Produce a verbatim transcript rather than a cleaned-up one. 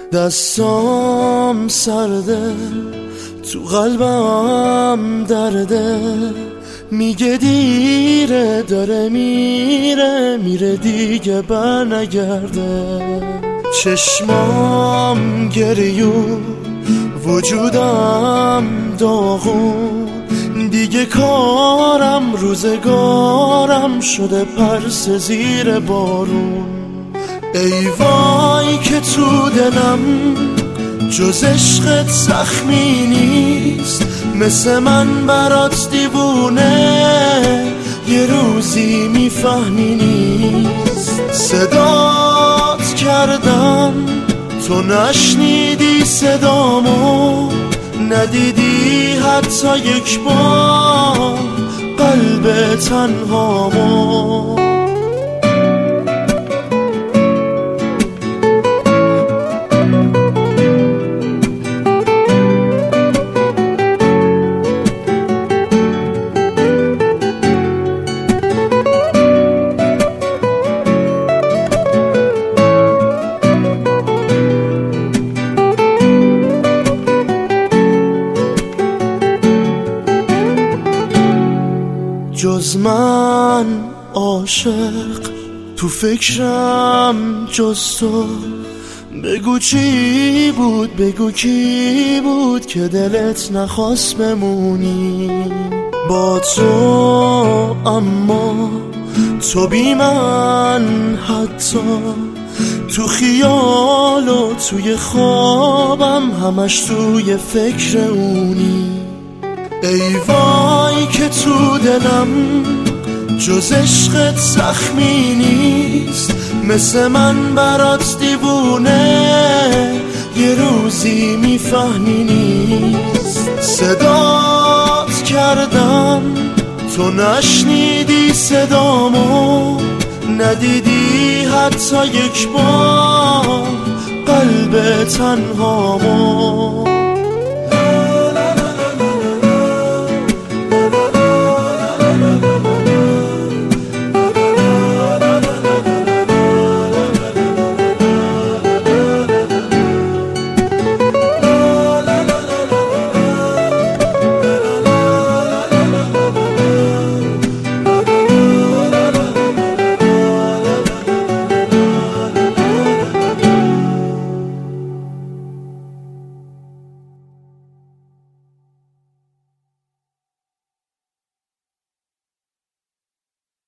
دستام سرده، تو قلبم درده، میگه دیره، داره میره میره دیگه بر نگرده. چشمام گریون، وجودم داغون، دیگه کارم روزگارم شده پرس زیر بارون. ای وای که تو دلم جز عشقت زخمی نیست، مثل من برات دیوونه یه روزی میفهمی نیست. صدات کردم تو نشنیدی صدامو، ندیدی حتی یک بار قلب تنهامو. جز من عاشق تو فکرم جز تو، بگو چی بود، بگو کی بود که دلت نخواست بمونی با تو. اما تو بی من حتی تو خیال و توی خوابم همش توی فکر اونی. ای وای که تو دلم جز عشقت زخمی نیست، مثل من برات دیوونه یه روزی میفهمی نیست. صدات کردم تو نشنیدی صدامو، ندیدی حتی یک بار قلب تنهامو.